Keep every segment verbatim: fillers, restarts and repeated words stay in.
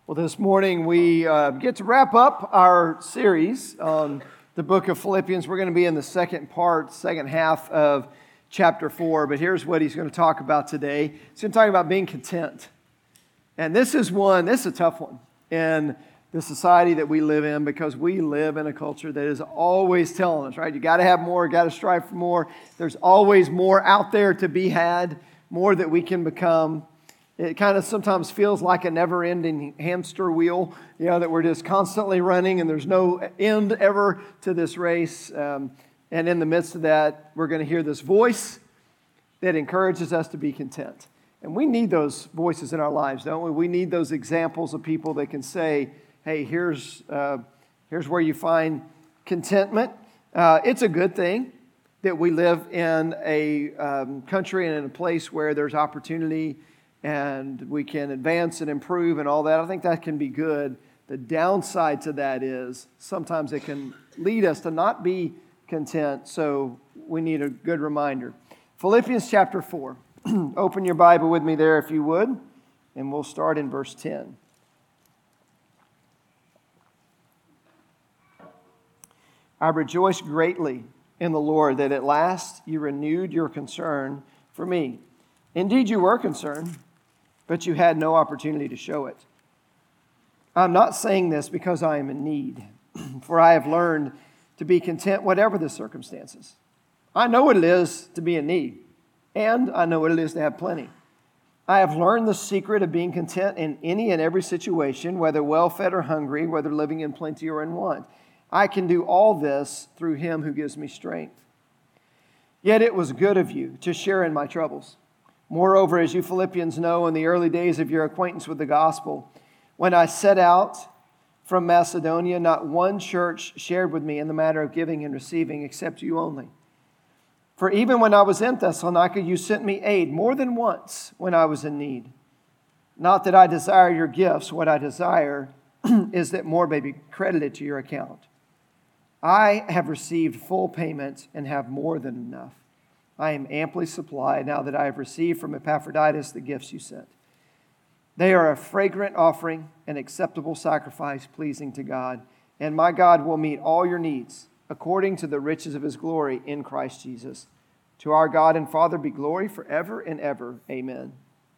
Well, this morning we uh, get to wrap up our series on the book of Philippians. We're going to be in the second part, second half of chapter four, but here's what he's going to talk about today. He's going to talk about being content. And this is one, this is a tough one in the society that we live in, because we live in a culture that is always telling us, right? You got to have more, got to strive for more. There's always more out there to be had, more that we can become. It kind of sometimes feels like a never-ending hamster wheel, you know, that we're just constantly running and there's no end ever to this race. Um, and in the midst of that, we're going to hear this voice that encourages us to be content. And we need those voices in our lives, don't we? We need those examples of people that can say, hey, here's, uh, here's where you find contentment. Uh, it's a good thing that we live in a um, country and in a place where there's opportunity and we can advance and improve and all that. I think that can be good. The downside to that is sometimes it can lead us to not be content, so we need a good reminder. Philippians chapter four. Open your Bible with me there if you would, and we'll start in verse ten. I rejoice greatly in the Lord that at last you renewed your concern for me. Indeed, you were concerned, but you had no opportunity to show it. I'm not saying this because I am in need, for I have learned to be content whatever the circumstances. I know what it is to be in need, and I know what it is to have plenty. I have learned the secret of being content in any and every situation, whether well-fed or hungry, whether living in plenty or in want. I can do all this through Him who gives me strength. Yet it was good of you to share in my troubles. Moreover, as you Philippians know, in the early days of your acquaintance with the gospel, when I set out from Macedonia, not one church shared with me in the matter of giving and receiving, except you only. For even when I was in Thessalonica, you sent me aid more than once when I was in need. Not that I desire your gifts. What I desire is that more may be credited to your account. I have received full payment and have more than enough. I am amply supplied now that I have received from Epaphroditus the gifts you sent. They are a fragrant offering, an acceptable sacrifice pleasing to God. And my God will meet all your needs according to the riches of His glory in Christ Jesus. To our God and Father be glory forever and ever. Amen.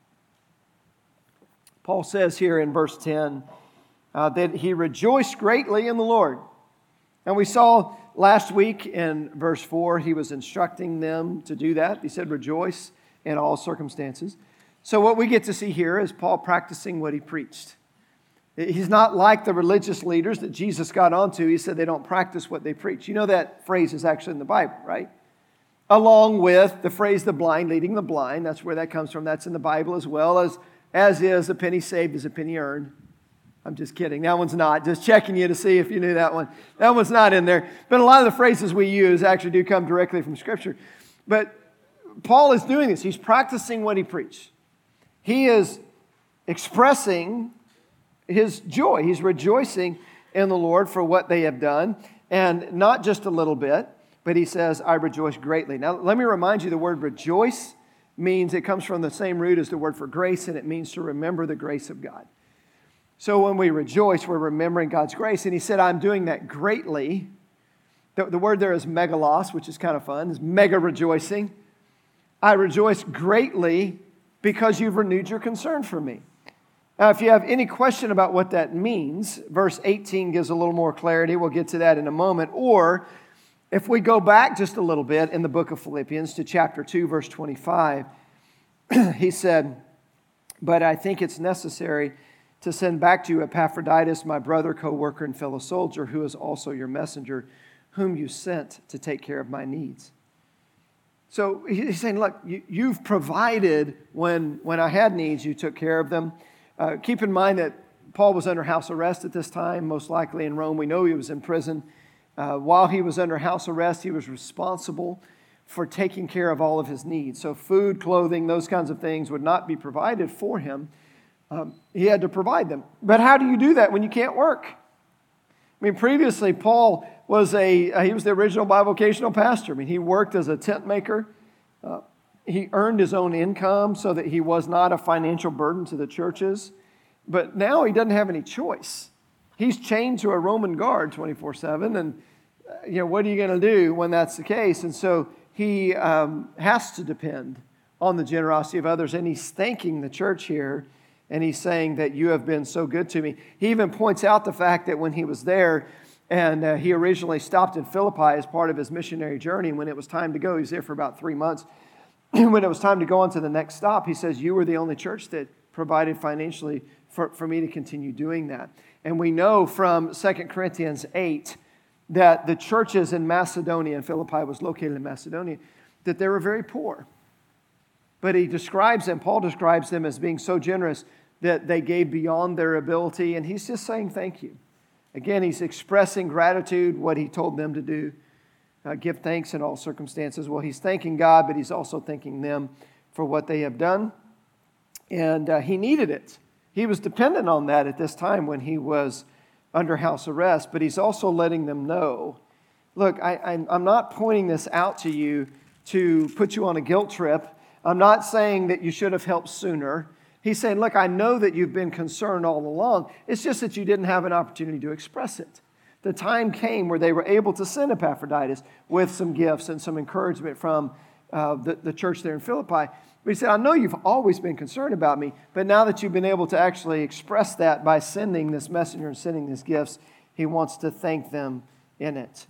Paul says here in verse ten uh, that he rejoiced greatly in the Lord. And we saw last week in verse four, he was instructing them to do that. He said, rejoice in all circumstances. So what we get to see here is Paul practicing what he preached. He's not like the religious leaders that Jesus got onto. He said they don't practice what they preach. You know that phrase is actually in the Bible, right? Along with the phrase, the blind leading the blind. That's where that comes from. That's in the Bible as well, as, as is a penny saved is a penny earned. I'm just kidding. That one's not. Just checking you to see if you knew that one. That one's not in there. But a lot of the phrases we use actually do come directly from Scripture. But Paul is doing this. He's practicing what he preached. He is expressing his joy. He's rejoicing in the Lord for what they have done. And not just a little bit, but he says, I rejoice greatly. Now, let me remind you, the word rejoice means, it comes from the same root as the word for grace, and it means to remember the grace of God. So when we rejoice, we're remembering God's grace. And he said, I'm doing that greatly. The, the word there is megalos, which is kind of fun. It's mega rejoicing. I rejoice greatly because you've renewed your concern for me. Now, if you have any question about what that means, verse eighteen gives a little more clarity. We'll get to that in a moment. Or if we go back just a little bit in the book of Philippians to chapter two, verse twenty-five, he said, but I think it's necessary to send back to you Epaphroditus, my brother, co-worker, and fellow soldier, who is also your messenger, whom you sent to take care of my needs. So he's saying, look, you, you've provided when, when I had needs, you took care of them. Uh, keep in mind that Paul was under house arrest at this time, most likely in Rome. We know he was in prison. Uh, while he was under house arrest, he was responsible for taking care of all of his needs. So food, clothing, those kinds of things would not be provided for him. Um, he had to provide them. But how do you do that when you can't work? I mean, previously, Paul was a, uh, he was the original bivocational pastor. I mean, he worked as a tent maker. Uh, he earned his own income so that he was not a financial burden to the churches. But now he doesn't have any choice. He's chained to a Roman guard twenty-four seven, and uh, you know, what are you going to do when that's the case? And so he um, has to depend on the generosity of others, and he's thanking the church here, and he's saying that you have been so good to me. He even points out the fact that when he was there, and uh, he originally stopped in Philippi as part of his missionary journey, and when it was time to go, he was there for about three months. When it was time to go on to the next stop, he says, you were the only church that provided financially for, for me to continue doing that. And we know from Second Corinthians eight that the churches in Macedonia, and Philippi was located in Macedonia, that they were very poor. But he describes them, Paul describes them as being so generous that they gave beyond their ability, and he's just saying thank you. Again, he's expressing gratitude, what he told them to do. Uh, give thanks in all circumstances. Well, he's thanking God, but he's also thanking them for what they have done. And uh, he needed it. He was dependent on that at this time when he was under house arrest, but he's also letting them know, look, I, I, I'm not pointing this out to you to put you on a guilt trip. I'm not saying that you should have helped sooner. He's saying, look, I know that you've been concerned all along. It's just that you didn't have an opportunity to express it. The time came where they were able to send Epaphroditus with some gifts and some encouragement from uh, the, the church there in Philippi. But he said, I know you've always been concerned about me, but now that you've been able to actually express that by sending this messenger and sending these gifts, he wants to thank them in it.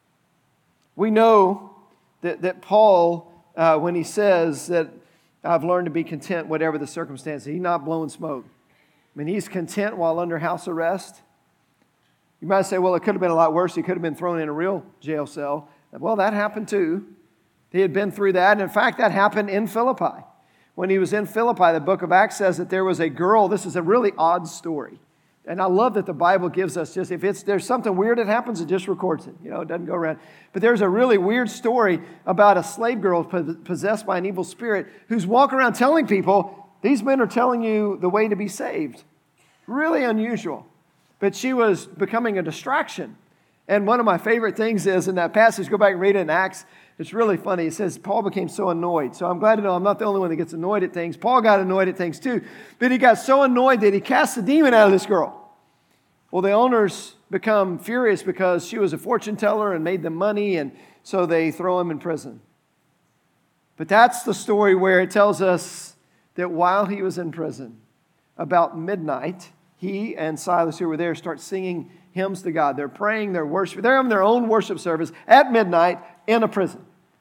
We know that, that Paul, uh, when he says that I've learned to be content whatever the circumstances, he's not blowing smoke. I mean, he's content while under house arrest. You might say, well, it could have been a lot worse. He could have been thrown in a real jail cell. Well, that happened too. He had been through that. And in fact, that happened in Philippi. When he was in Philippi, the book of Acts says that there was a girl. This is a really odd story. And I love that the Bible gives us just, if it's there's something weird that happens, it just records it. You know, it doesn't go around. But there's a really weird story about a slave girl possessed by an evil spirit who's walking around telling people, these men are telling you the way to be saved. Really unusual. But she was becoming a distraction. And one of my favorite things is in that passage, go back and read it in Acts, it's really funny. It says Paul became so annoyed. So I'm glad to know I'm not the only one that gets annoyed at things. Paul got annoyed at things too. But he got so annoyed that he cast the demon out of this girl. Well, the owners become furious because she was a fortune teller and made them money, and so they throw him in prison. But that's the story where it tells us that while he was in prison, about midnight, he and Silas, who were there, start singing hymns to God. They're praying, they're worshiping. They're having their own worship service at midnight in a prison.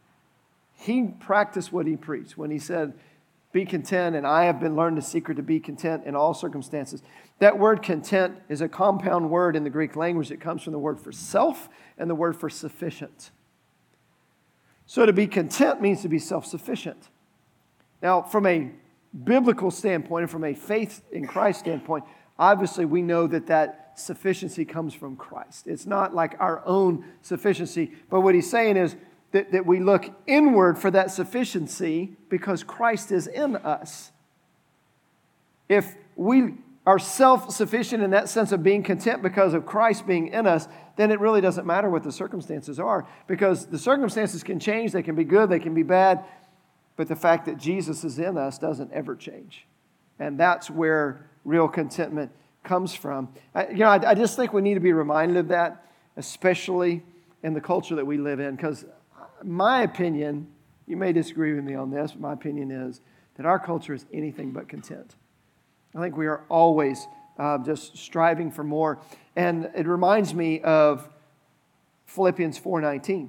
He practiced what he preached when he said, be content, and I have been learned the secret to be content in all circumstances. That word content is a compound word in the Greek language that comes from the word for self and the word for sufficient. So to be content means to be self-sufficient. Now, from a biblical standpoint and from a faith in Christ standpoint, obviously we know that that sufficiency comes from Christ. It's not like our own sufficiency, but what he's saying is that, that we look inward for that sufficiency because Christ is in us. If we are self-sufficient in that sense of being content because of Christ being in us, then it really doesn't matter what the circumstances are, because the circumstances can change, they can be good, they can be bad, but the fact that Jesus is in us doesn't ever change. And that's where real contentment comes from. I, you know, I, I just think we need to be reminded of that, especially in the culture that we live in, because my opinion, you may disagree with me on this, but my opinion is that our culture is anything but content. I think we are always uh, just striving for more. And it reminds me of Philippians four nineteen.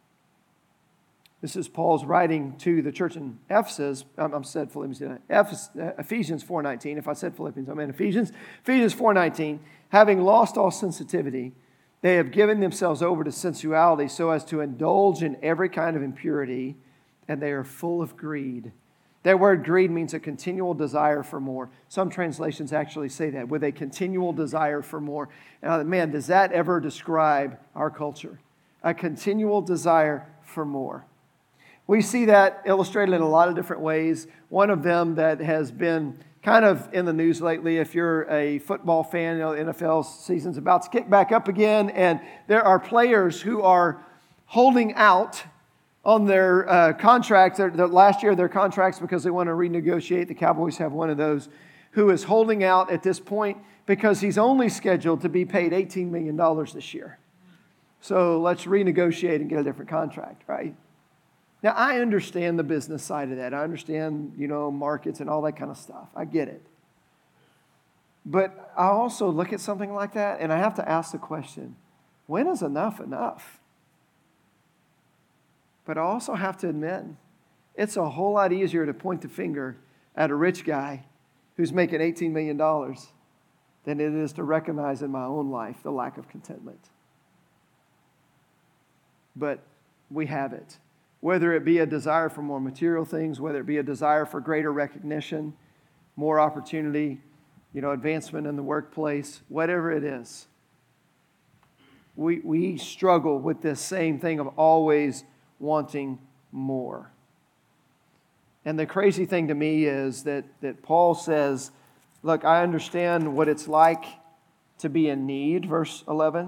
This is Paul's writing to the church in Ephesus. I am said Philippians, Ephesians four nineteen. If I said Philippians, I meant Ephesians. Ephesians four nineteen. Having lost all sensitivity, they have given themselves over to sensuality so as to indulge in every kind of impurity, and they are full of greed. That word greed means a continual desire for more. Some translations actually say that, with a continual desire for more. And I thought, man, does that ever describe our culture? A continual desire for more. We see that illustrated in a lot of different ways. One of them that has been kind of in the news lately, if you're a football fan, you know, the N F L season's about to kick back up again, and there are players who are holding out on their uh, contracts, their, their last year of their contracts, because they want to renegotiate. The Cowboys have one of those, who is holding out at this point because he's only scheduled to be paid eighteen million dollars this year. So let's renegotiate and get a different contract, right? Now, I understand the business side of that. I understand, you know, markets and all that kind of stuff. I get it. But I also look at something like that and I have to ask the question, when is enough enough? But I also have to admit, it's a whole lot easier to point the finger at a rich guy who's making eighteen million dollars than it is to recognize in my own life the lack of contentment. But we have it. Whether it be a desire for more material things, whether it be a desire for greater recognition, more opportunity, you know, advancement in the workplace, whatever it is, we, we struggle with this same thing of always wanting more. And the crazy thing to me is that, that Paul says, look, I understand what it's like to be in need, verse eleven.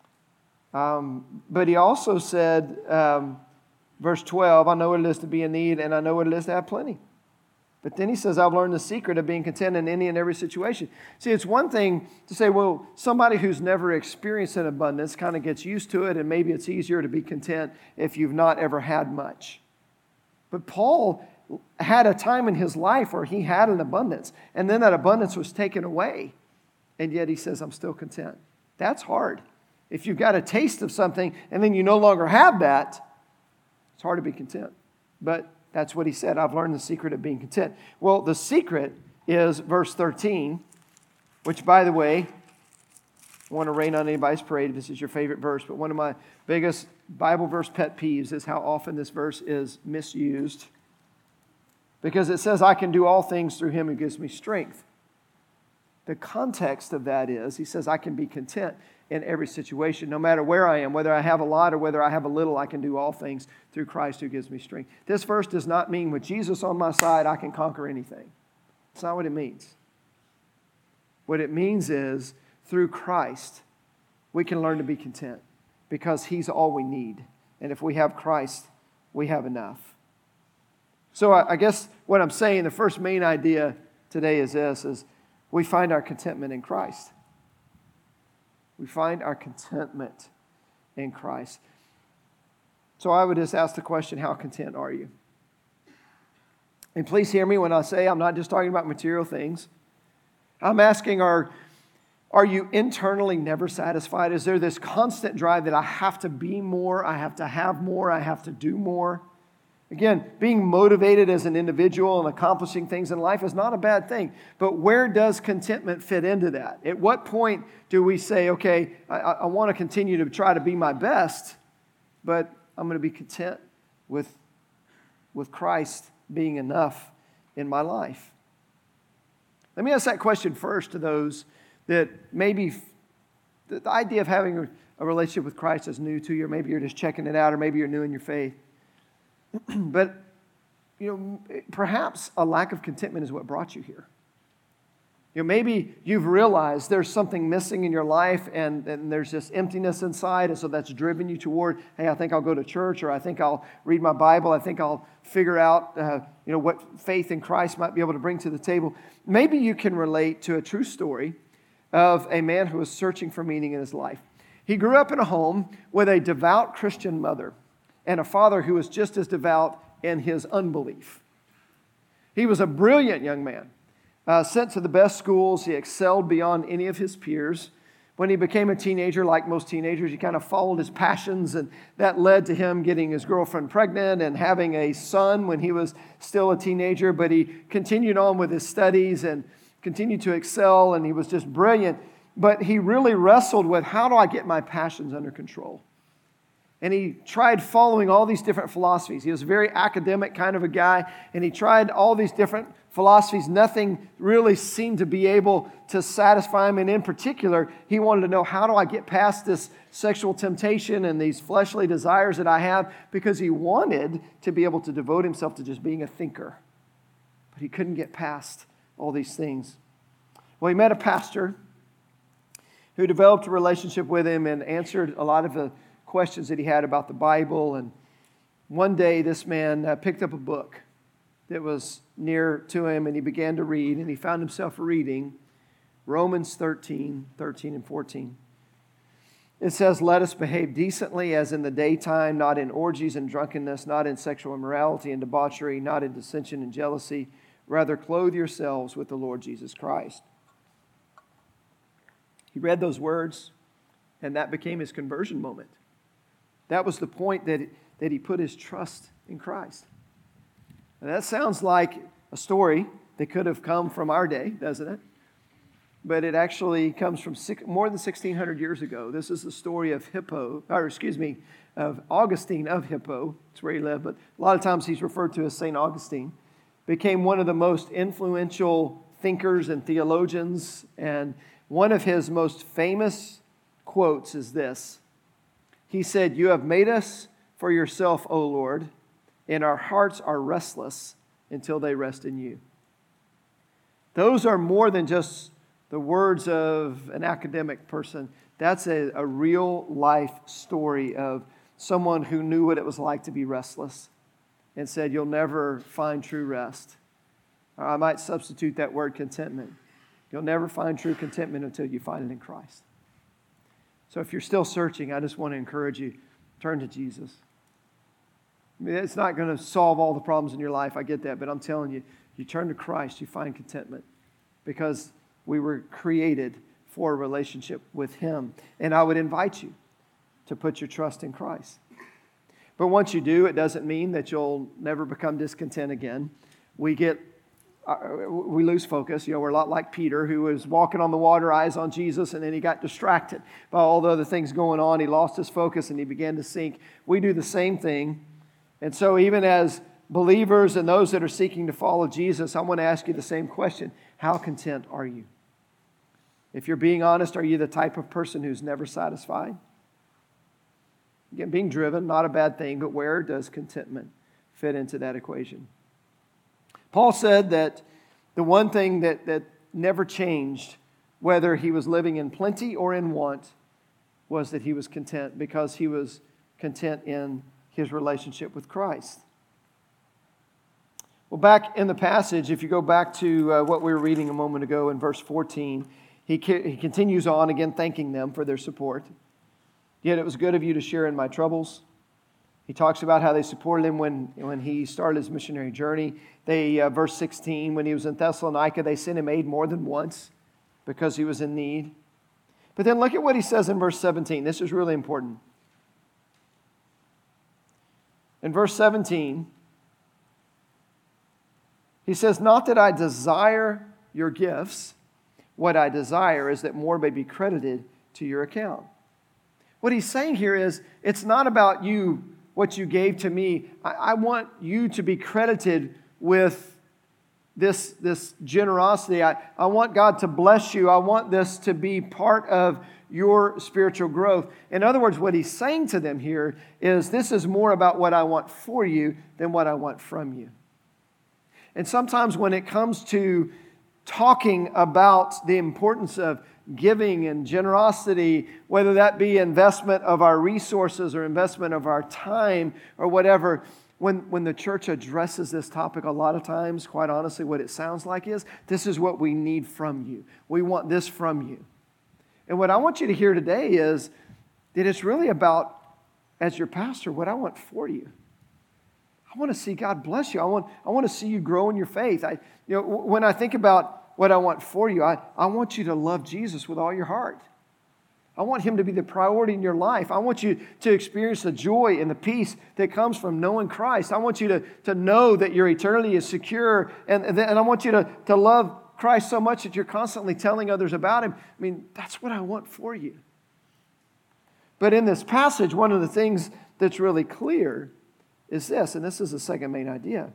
Um, but he also said, um, verse twelve, I know what it is to be in need and I know what it is to have plenty. But then he says, I've learned the secret of being content in any and every situation. See, it's one thing to say, well, somebody who's never experienced an abundance kind of gets used to it and maybe it's easier to be content if you've not ever had much. But Paul had a time in his life where he had an abundance and then that abundance was taken away. And yet he says, I'm still content. That's hard. If you've got a taste of something and then you no longer have that, it's hard to be content. But that's what he said. I've learned the secret of being content. Well, the secret is verse thirteen, which, by the way, I want to rain on anybody's parade if this is your favorite verse, but one of my biggest Bible verse pet peeves is how often this verse is misused. Because it says, I can do all things through him who gives me strength. The context of that is, he says, I can be content in every situation, no matter where I am, whether I have a lot or whether I have a little, I can do all things through Christ who gives me strength. This verse does not mean with Jesus on my side, I can conquer anything. That's not what it means. What it means is, through Christ, we can learn to be content because he's all we need. And if we have Christ, we have enough. So I guess what I'm saying, the first main idea today is this, is we find our contentment in Christ. We find our contentment in Christ. So I would just ask the question, how content are you? And please hear me when I say I'm not just talking about material things. I'm asking, are, are you internally never satisfied? Is there this constant drive that I have to be more, I have to have more, I have to do more? Again, being motivated as an individual and accomplishing things in life is not a bad thing. But where does contentment fit into that? At what point do we say, okay, I, I want to continue to try to be my best, but I'm going to be content with, with Christ being enough in my life? Let me ask that question first to those that maybe the, the idea of having a, a relationship with Christ is new to you, or maybe you're just checking it out, or maybe you're new in your faith. But, you know, perhaps a lack of contentment is what brought you here. You know, maybe you've realized there's something missing in your life and, and there's this emptiness inside, and so that's driven you toward, hey, I think I'll go to church, or I think I'll read my Bible, I think I'll figure out, uh, you know, what faith in Christ might be able to bring to the table. Maybe you can relate to a true story of a man who was searching for meaning in his life. He grew up in a home with a devout Christian mother and a father who was just as devout in his unbelief. He was a brilliant young man. Uh, sent to the best schools, he excelled beyond any of his peers. When he became a teenager, like most teenagers, he kind of followed his passions, and that led to him getting his girlfriend pregnant and having a son when he was still a teenager. But he continued on with his studies and continued to excel, and he was just brilliant. But he really wrestled with, how do I get my passions under control? And he tried following all these different philosophies. He was a very academic kind of a guy, and he tried all these different philosophies. Nothing really seemed to be able to satisfy him. And in particular, he wanted to know, how do I get past this sexual temptation and these fleshly desires that I have? Because he wanted to be able to devote himself to just being a thinker. But he couldn't get past all these things. Well, he met a pastor who developed a relationship with him and answered a lot of the questions that he had about the Bible. And one day this man uh, picked up a book that was near to him, and he began to read, and he found himself reading Romans thirteen, thirteen and fourteen. It says, "Let us behave decently as in the daytime, not in orgies and drunkenness, not in sexual immorality and debauchery, not in dissension and jealousy. Rather, clothe yourselves with the Lord Jesus Christ." He read those words, and that became his conversion moment. That was the point that, that he put his trust in Christ. And that sounds like a story that could have come from our day, doesn't it? But it actually comes from six, more than sixteen hundred years ago. This is the story of Hippo, or excuse me, of Augustine of Hippo. That's where he lived, but a lot of times he's referred to as Saint Augustine. Became one of the most influential thinkers and theologians, and one of his most famous quotes is this. He said, "You have made us for yourself, O Lord, and our hearts are restless until they rest in you." Those are more than just the words of an academic person. That's a, a real life story of someone who knew what it was like to be restless and said, "You'll never find true rest." Or I might substitute that word contentment. You'll never find true contentment until you find it in Christ. So if you're still searching, I just want to encourage you, turn to Jesus. I mean, it's not going to solve all the problems in your life. I get that. But I'm telling you, you turn to Christ, you find contentment. Because we were created for a relationship with Him. And I would invite you to put your trust in Christ. But once you do, it doesn't mean that you'll never become discontent again. We get, uh, we lose focus. You know, we're a lot like Peter, who was walking on the water, eyes on Jesus, and then he got distracted by all the other things going on. He lost his focus and he began to sink. We do the same thing. And so even as believers and those that are seeking to follow Jesus, I want to ask you the same question. How content are you? If you're being honest, are you the type of person who's never satisfied? Again, being driven, not a bad thing, but where does contentment fit into that equation? Paul said that the one thing that, that never changed, whether he was living in plenty or in want, was that he was content because he was content in his relationship with Christ. Well, back in the passage, if you go back to uh, what we were reading a moment ago in verse fourteen, he, ca- he continues on again, thanking them for their support. "Yet it was good of you to share in my troubles." He talks about how they supported him when, when he started his missionary journey. They, uh, verse sixteen, when he was in Thessalonica, they sent him aid more than once because he was in need. But then look at what he says in verse seventeen. This is really important. In verse seventeen, he says, "Not that I desire your gifts. What I desire is that more may be credited to your account." What he's saying here is, it's not about you, what you gave to me. I, I want you to be credited with this, this generosity. I, I want God to bless you. I want this to be part of your spiritual growth. In other words, what he's saying to them here is, this is more about what I want for you than what I want from you. And sometimes when it comes to talking about the importance of giving and generosity, whether that be investment of our resources or investment of our time or whatever, when, when the church addresses this topic, a lot of times, quite honestly, what it sounds like is, this is what we need from you. We want this from you. And what I want you to hear today is that it's really about, as your pastor, what I want for you. I want to see God bless you. I want, I want to see you grow in your faith. I, you know, when I think about what I want for you, I, I want you to love Jesus with all your heart. I want Him to be the priority in your life. I want you to experience the joy and the peace that comes from knowing Christ. I want you to, to know that your eternity is secure. And, and I want you to, to love Christ so much that you're constantly telling others about Him. I mean, that's what I want for you. But in this passage, one of the things that's really clear is this, and this is the second main idea.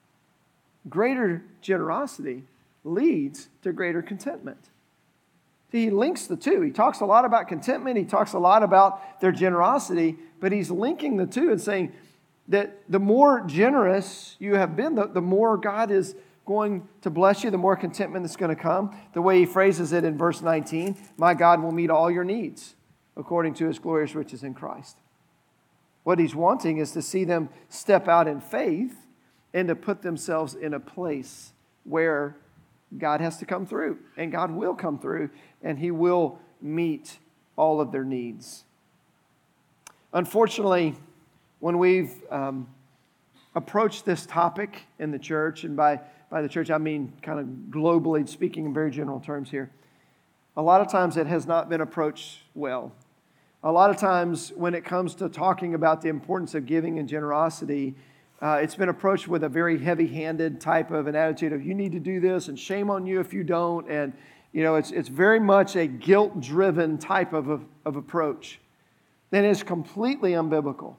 Greater generosity leads to greater contentment. See, he links the two. He talks a lot about contentment. He talks a lot about their generosity, but he's linking the two and saying that the more generous you have been, the, the more God is going to bless you, the more contentment that's going to come. The way he phrases it in verse nineteen, "My God will meet all your needs according to His glorious riches in Christ." What he's wanting is to see them step out in faith and to put themselves in a place where God has to come through, and God will come through, and He will meet all of their needs. Unfortunately, when we've um, approached this topic in the church, and by, by the church I mean kind of globally speaking in very general terms here, a lot of times it has not been approached well. A lot of times when it comes to talking about the importance of giving and generosity, uh, it's been approached with a very heavy-handed type of an attitude of you need to do this and shame on you if you don't. And you know, it's it's very much a guilt-driven type of, of, of approach that is completely unbiblical.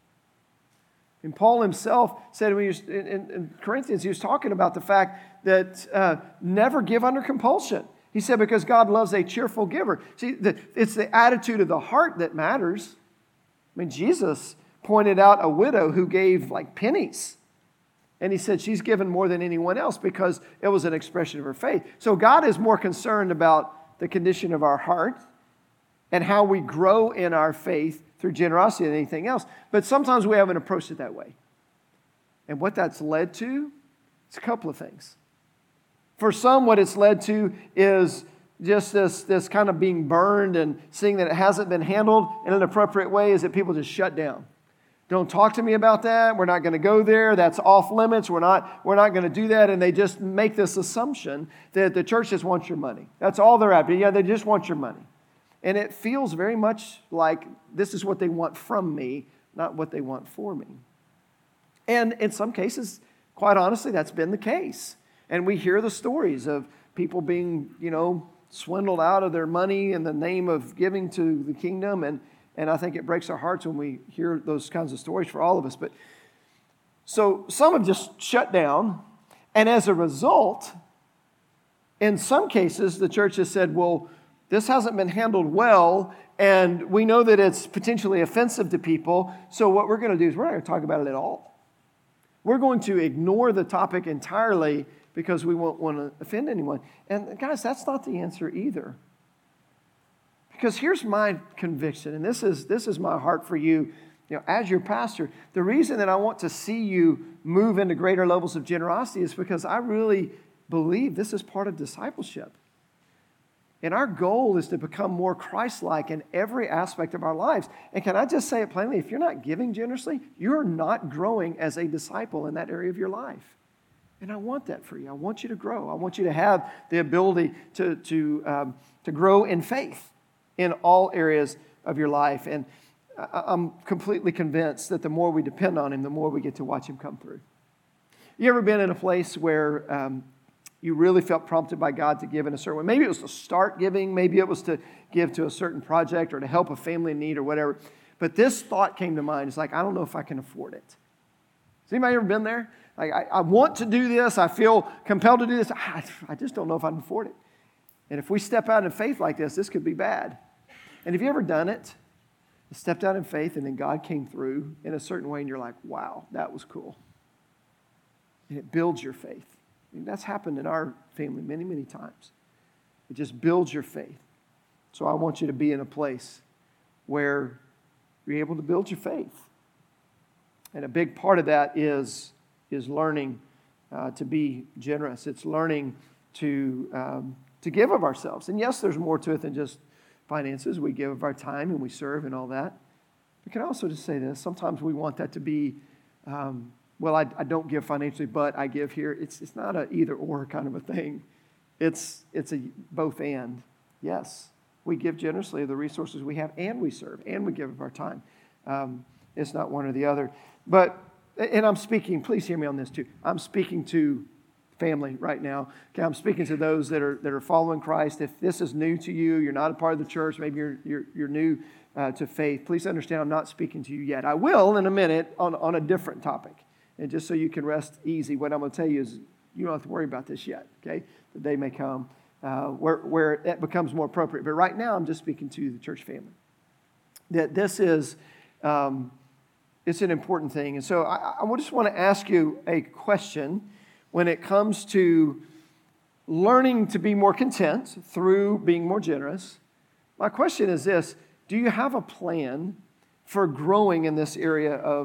And Paul himself said when he was in, in, in Corinthians, he was talking about the fact that uh, never give under compulsion. He said, because God loves a cheerful giver. See, the, it's the attitude of the heart that matters. I mean, Jesus pointed out a widow who gave like pennies. And He said she's given more than anyone else because it was an expression of her faith. So God is more concerned about the condition of our heart and how we grow in our faith through generosity than anything else. But sometimes we haven't approached it that way. And what that's led to is a couple of things. For some, what it's led to is just this, this kind of being burned and seeing that it hasn't been handled in an appropriate way, is that people just shut down. Don't talk to me about that. We're not going to go there. That's off limits. We're not, we're not going to do that. And they just make this assumption that the church just wants your money. That's all they're after. Yeah, they just want your money. And it feels very much like this is what they want from me, not what they want for me. And in some cases, quite honestly, that's been the case. And we hear the stories of people being, you know, swindled out of their money in the name of giving to the kingdom. And, and I think it breaks our hearts when we hear those kinds of stories for all of us. But so some have just shut down. And as a result, in some cases, the church has said, well, this hasn't been handled well, and we know that it's potentially offensive to people. So what we're going to do is we're not going to talk about it at all. We're going to ignore the topic entirely because we won't want to offend anyone. And guys, that's not the answer either. Because here's my conviction, and this is this is my heart for you, you know, as your pastor. The reason that I want to see you move into greater levels of generosity is because I really believe this is part of discipleship. And our goal is to become more Christ-like in every aspect of our lives. And can I just say it plainly, if you're not giving generously, you're not growing as a disciple in that area of your life. And I want that for you. I want you to grow. I want you to have the ability to, to, um, to grow in faith in all areas of your life. And I'm completely convinced that the more we depend on Him, the more we get to watch Him come through. You ever been in a place where um, you really felt prompted by God to give in a certain way? Maybe it was to start giving. Maybe it was to give to a certain project or to help a family in need or whatever. But this thought came to mind. It's like, I don't know if I can afford it. Has anybody ever been there? Like, I, I want to do this. I feel compelled to do this. I, I just don't know if I can afford it. And if we step out in faith like this, this could be bad. And have you ever done it? Stepped out in faith and then God came through in a certain way and you're like, wow, that was cool. And it builds your faith. I mean, that's happened in our family many, many times. It just builds your faith. So I want you to be in a place where you're able to build your faith. And a big part of that is, is learning uh, to be generous. It's learning to, um, to give of ourselves. And yes, there's more to it than just finances. We give of our time and we serve and all that. But can I also just say this? Sometimes we want that to be, um, well, I, I don't give financially, but I give here. It's it's not an either or kind of a thing. It's it's a both and. Yes, we give generously of the resources we have, and we serve, and we give of our time. Um, it's not one or the other. But, and I'm speaking, please hear me on this too. I'm speaking to family right now. Okay, I'm speaking to those that are that are following Christ. If this is new to you, you're not a part of the church, maybe you're you're, you're new uh, to faith, please understand I'm not speaking to you yet. I will in a minute on, on a different topic. And just so you can rest easy, what I'm going to tell you is you don't have to worry about this yet, okay? The day may come uh, where, where it becomes more appropriate. But right now, I'm just speaking to the church family. That this is, um, it's an important thing. And so I, I just want to ask you a question when it comes to learning to be more content through being more generous. My question is this: do you have a plan for growing in this area of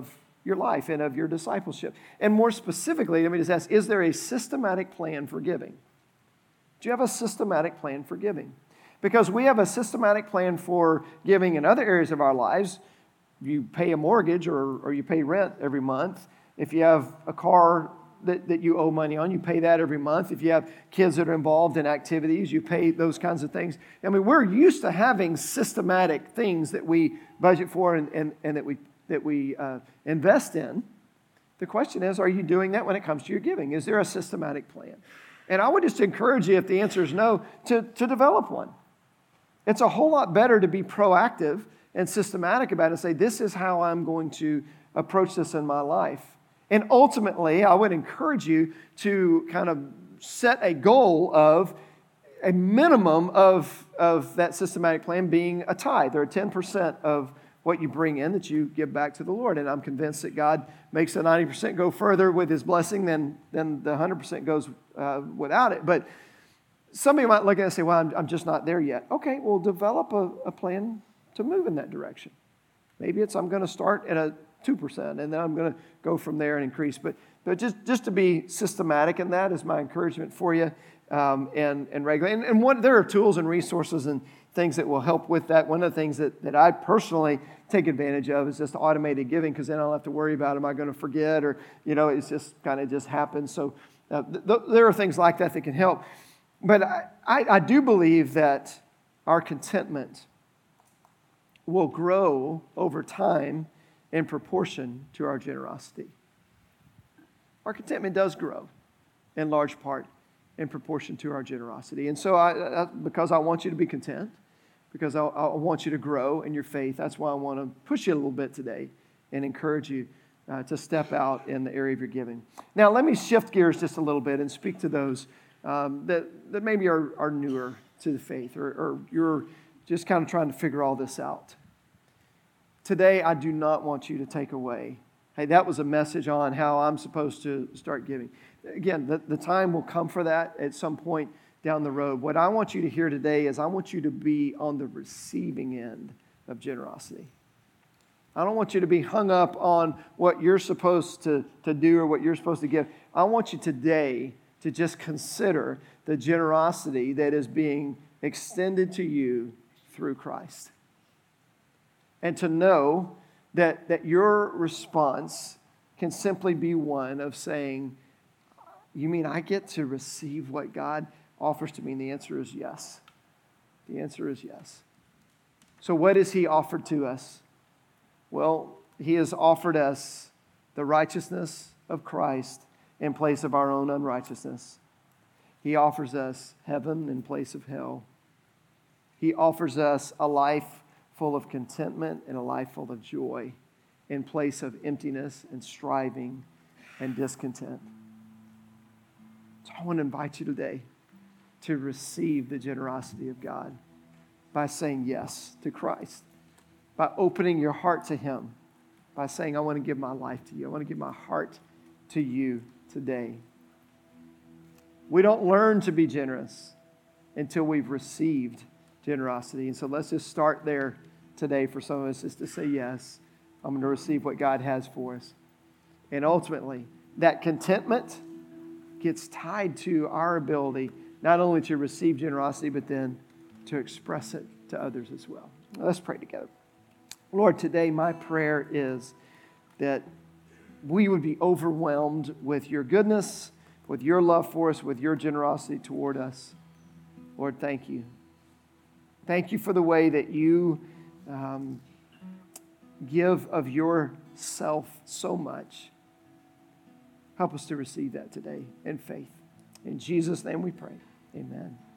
your life and of your discipleship? And more specifically, let me just ask, is there a systematic plan for giving? Do you have a systematic plan for giving? Because we have a systematic plan for giving in other areas of our lives. You pay a mortgage or, or you pay rent every month. If you have a car that, that you owe money on, you pay that every month. If you have kids that are involved in activities, you pay those kinds of things. I mean, we're used to having systematic things that we budget for and, and, and that we, that we uh, invest in. The question is, are you doing that when it comes to your giving? Is there a systematic plan? And I would just encourage you, if the answer is no, to, to develop one. It's a whole lot better to be proactive and systematic about it and say, this is how I'm going to approach this in my life. And ultimately, I would encourage you to kind of set a goal of a minimum of, of that systematic plan being a tithe, or ten percent of what you bring in that you give back to the Lord. And I'm convinced that God makes the ninety percent go further with His blessing than, than the one hundred percent goes uh, without it. But somebody might look at it and say, well, I'm, I'm just not there yet. Okay, well, develop a, a plan to move in that direction. Maybe it's I'm going to start at a two percent, and then I'm going to go from there and increase. But but just, just to be systematic in that is my encouragement for you, um, and, and regular. And, and what, there are tools and resources and things that will help with that. One of the things that, that I personally take advantage of is just automated giving, because then I don't have to worry about, am I going to forget, or, you know, it's just kind of just happens. So uh, th- th- there are things like that that can help. But I, I, I do believe that our contentment will grow over time in proportion to our generosity. Our contentment does grow in large part in proportion to our generosity. And so I, I, because I want you to be content, because I, I want you to grow in your faith, that's why I want to push you a little bit today and encourage you uh, to step out in the area of your giving. Now, let me shift gears just a little bit and speak to those um, that, that maybe are, are newer to the faith, or, or you're just kind of trying to figure all this out. Today, I do not want you to take away, hey, that was a message on how I'm supposed to start giving. Again, the, the time will come for that at some point down the road. What I want you to hear today is I want you to be on the receiving end of generosity. I don't want you to be hung up on what you're supposed to, to do or what you're supposed to give. I want you today to just consider the generosity that is being extended to you through Christ. And to know that, that your response can simply be one of saying, you mean I get to receive what God offers to me? And the answer is yes. The answer is yes. So what has He offered to us? Well, He has offered us the righteousness of Christ in place of our own unrighteousness. He offers us heaven in place of hell. He offers us a life full of contentment and a life full of joy in place of emptiness and striving and discontent. So I want to invite you today to receive the generosity of God by saying yes to Christ, by opening your heart to Him, by saying, I want to give my life to you. I want to give my heart to you today. We don't learn to be generous until we've received generosity. And so let's just start there today for some of us, is to say, yes, I'm going to receive what God has for us. And ultimately, that contentment gets tied to our ability not only to receive generosity, but then to express it to others as well. Let's pray together. Lord, today my prayer is that we would be overwhelmed with your goodness, with your love for us, with your generosity toward us. Lord, thank you. Thank you for the way that you um, give of yourself so much. Help us to receive that today in faith. In Jesus' name we pray. Amen.